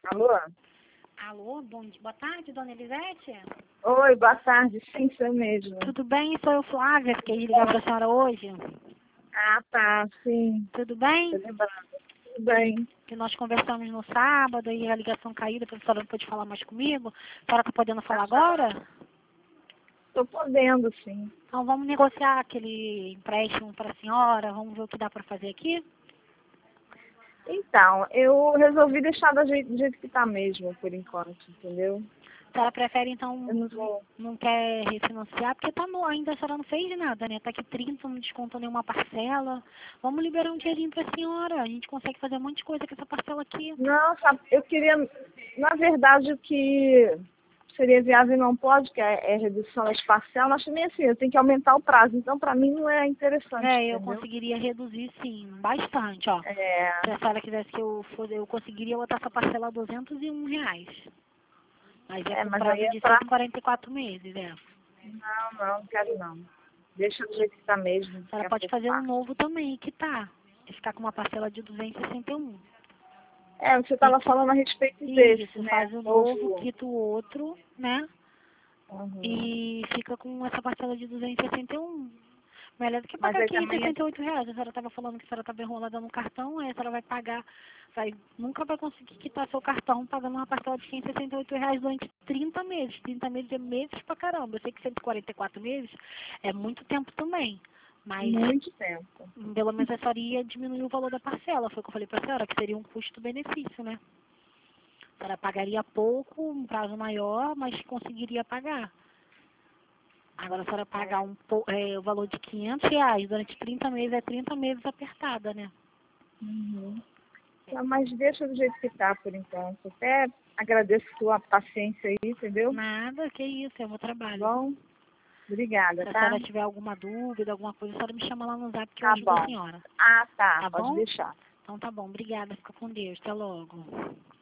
Alô? Alô, boa tarde, dona Elisete? Oi, boa tarde. Sim, sou eu mesmo. Tudo bem? Sou eu, Flávia, fiquei de ligar para a senhora hoje. Ah, tá, sim. Tudo bem? Tô lembrando. Tudo bem. Que nós conversamos no sábado e a ligação caiu, depois a senhora não pôde falar mais comigo. A senhora está podendo falar agora? Tô podendo, sim. Então vamos negociar aquele empréstimo para a senhora, vamos ver o que dá para fazer aqui? Então, eu resolvi deixar do jeito que tá mesmo, por enquanto, entendeu? A senhora prefere, então, Eu não vou... não quer refinanciar, porque tá no, ainda a senhora não fez nada, né? Tá aqui 30, não descontou nenhuma parcela. Vamos liberar um dinheirinho para a senhora. A gente consegue fazer um monte de coisa com essa parcela aqui. Não, sabe, eu queria... Na verdade, o que seria viável e não pode, que é redução das parcelas, mas também assim, eu tenho que aumentar o prazo. Então, pra mim, não é interessante, Eu entendeu? conseguiria reduzir, sim, bastante, ó. É... Se a senhora quisesse que eu conseguiria botar essa parcela a R$ 201. Mas é com mas aí prazo é de pra... 144 meses, Não quero não. Deixa do jeito que tá mesmo. A senhora pode fazer um novo também, que tá. E ficar com uma parcela de 261. Você estava falando a respeito desse, Isso, né? faz o novo, quita o outro, né? Uhum. E fica com essa parcela de 261. Melhor do que Mas pagar aí aqui também R$ 68. A senhora estava falando que a senhora estava enrolada no cartão, aí a senhora vai pagar, nunca vai conseguir quitar seu cartão pagando uma parcela de R$ 568 durante 30 meses. 30 meses é meses pra caramba. Eu sei que 144 meses é muito tempo também. Mas muito tempo. pelo menos a senhora ia diminuir o valor da parcela. Foi o que eu falei pra senhora, que seria um custo-benefício, né? A senhora pagaria pouco, um prazo maior, mas conseguiria pagar. Agora a senhora pagar o valor de R$ 500 durante 30 meses, é 30 meses apertada, né? Uhum. Não, mas deixa do jeito que tá por enquanto. Até agradeço sua paciência aí, entendeu? Nada, que isso, é o meu Tá trabalho. bom? Obrigada, Se a tá? senhora tiver alguma dúvida, alguma coisa, a senhora me chama lá no zap que eu Tá ajudo a bom. senhora. Ah, tá. Tá Pode bom? deixar. Então tá bom, obrigada, fica com Deus, até logo.